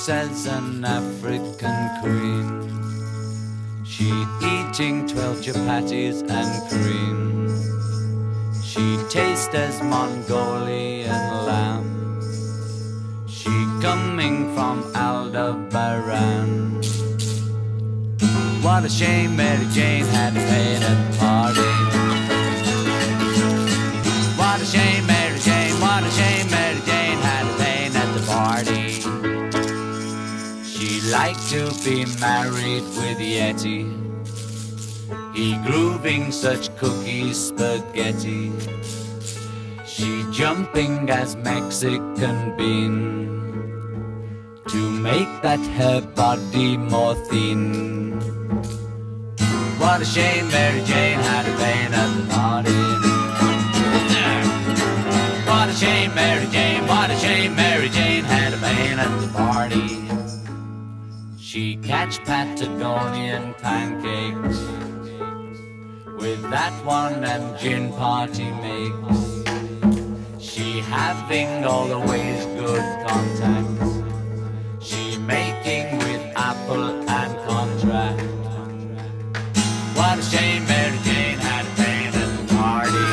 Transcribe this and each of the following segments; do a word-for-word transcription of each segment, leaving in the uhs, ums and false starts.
looks as an African queen. She eating twelve chapatis and cream. She tastes as Mongolian lamb. She coming from Aldebaran. What a shame Mary Jane had to pay at the party. What a shame Mary Jane, what a shame Mary Jane had to pay at the party. She liked to be married with Yeti. He grooving such cookie spaghetti. She jumping as Mexican bean to make that her body more thin. What a shame Mary Jane had a pain at the party. What a shame Mary Jane, what a shame Mary Jane had a pain at the party. She catch Patagonian pancakes with that one and gin party makes. She having always good contacts. She making with Apple and contract. What a shame Mary Jane had a pain at the party.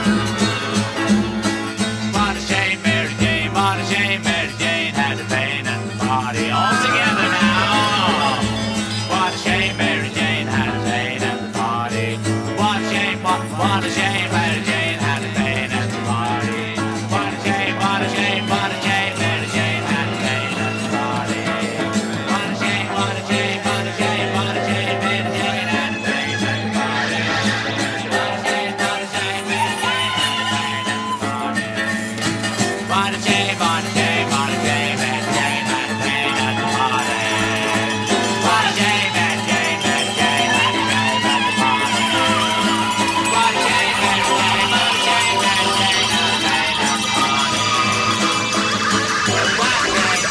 What a shame Mary Jane, what a shame Mary Jane had a pain at the party. All together now. What a shame Mary Jane had a pain at the party. What a shame, what, what a shame Mary Jane had a pain at the party. What a shame, what a shame, what a shame Mary Jane had a pain at the party. What a shame, what a shame, what a shame, what a shame Mary Jane had a pain at the party. What a shame, what a shame Mary Jane had a pain at the party. What a shame, what a shame, what a shame Mary Jane had a pain at the party. What a shame Mary Jane, Mary Jane had a pain at the party. What a shame Mary Jane, what a shame Mary Jane had a pain at the party. What a shame Mary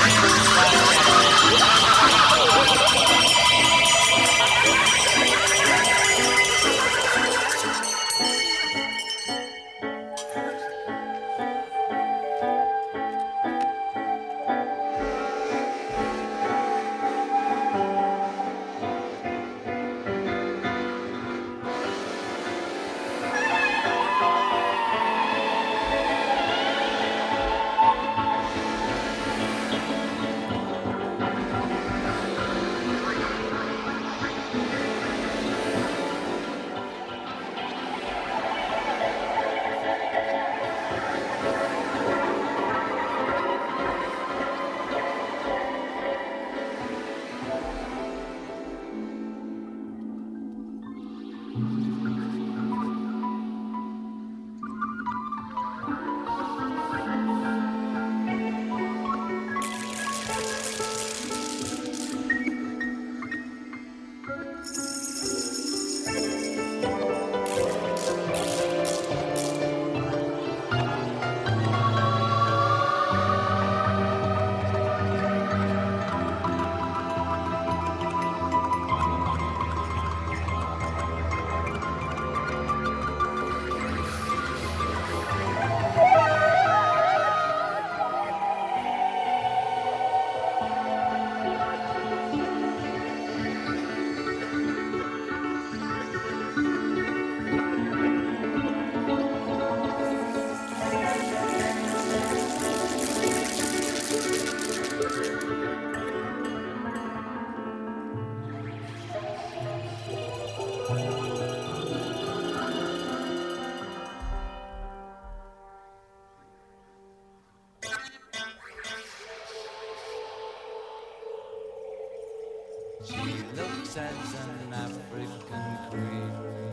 She looks as an African queen.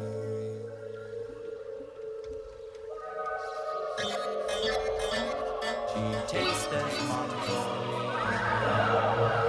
She tastes as Mongolian.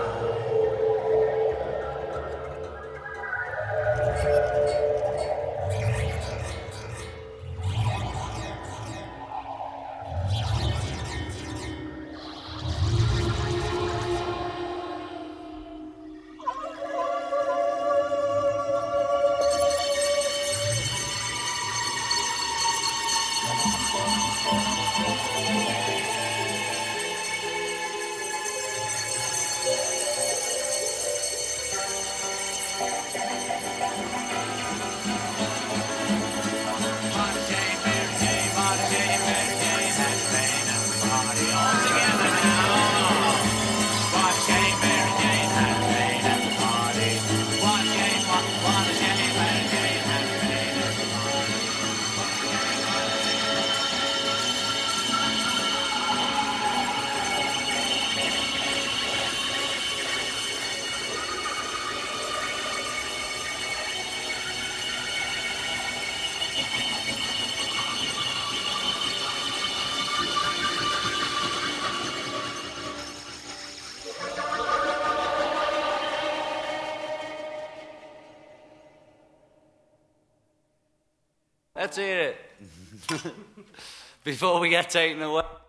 Let's hear it. Before we get taken away.